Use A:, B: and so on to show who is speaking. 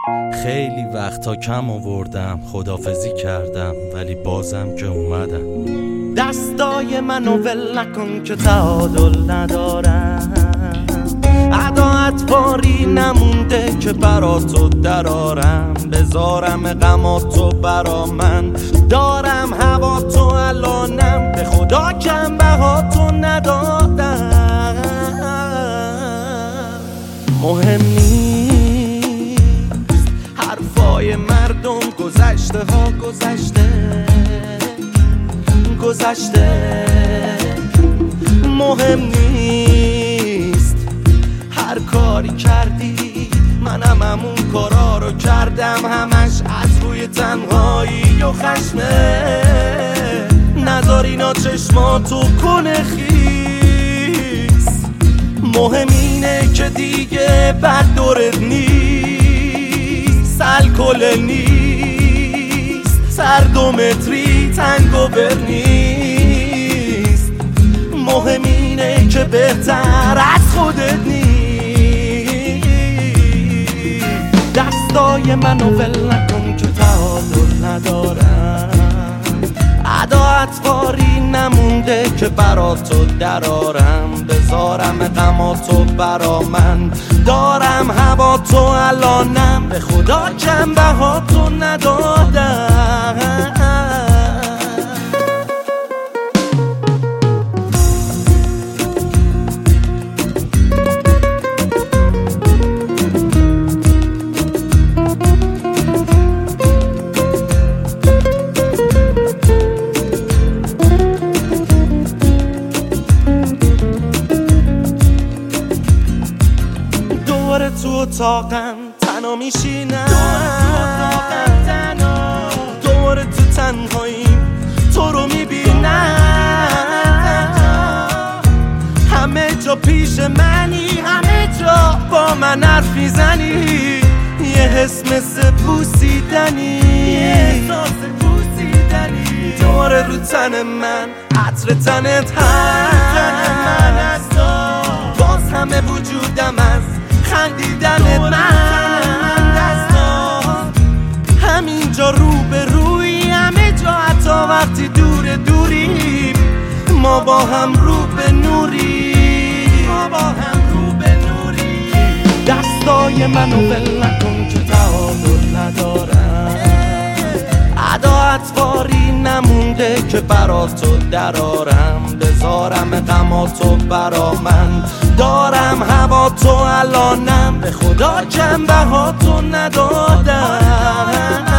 A: خیلی وقتا کم آوردم، خدافزی کردم ولی بازم که اومدم. دستای منو ول نکن که تعادل ندارم، عداعت باری نمونده که براتو درارم. بذارم غماتو برا من، دارم هواتو الانم، به خدا کم بهاتو ندادم. مهم نیست حرفای مردم، گذشته ها گذشته. مهم نیست هر کاری کردی، منم همون کارا رو کردم، همش از روی تنهایی و خشمه. نذار اینا چشماتو کنه خیس. مهم اینه که دیگه بر دورت نیست، الکل نیست، سر 2 متری تنگوور نیست. مهم اینه که بهتر از خودت نیست. دستای منو ول نکن که تعادل ندارم، عداعت باری نمونده که براتو درارم. بذارم غماتو برا من، دارم هواتو الانم، به خدا کم بهاتو ندادم. تو اتاقم تنها میشینم، دوباره تو تنهاییم تو رو میبینم. همه جا پیش منی، همه جا با من حرف میزنی. یه حس مثل بوسیدنی، دوباره رو تن من عطر تنت هست. باز همه وجودم از خندیدن من دستان، همینجا رو به روی، همه جا حتی وقتی دوریم. ما با هم رو به نوری، دستای منو ول نکن که تعادل ندارم، عداعت باری نمونده که براتو درارم. بذارم غماتو برا من، دارم هواتو الانم، به خدا کم بهاتو ندادم.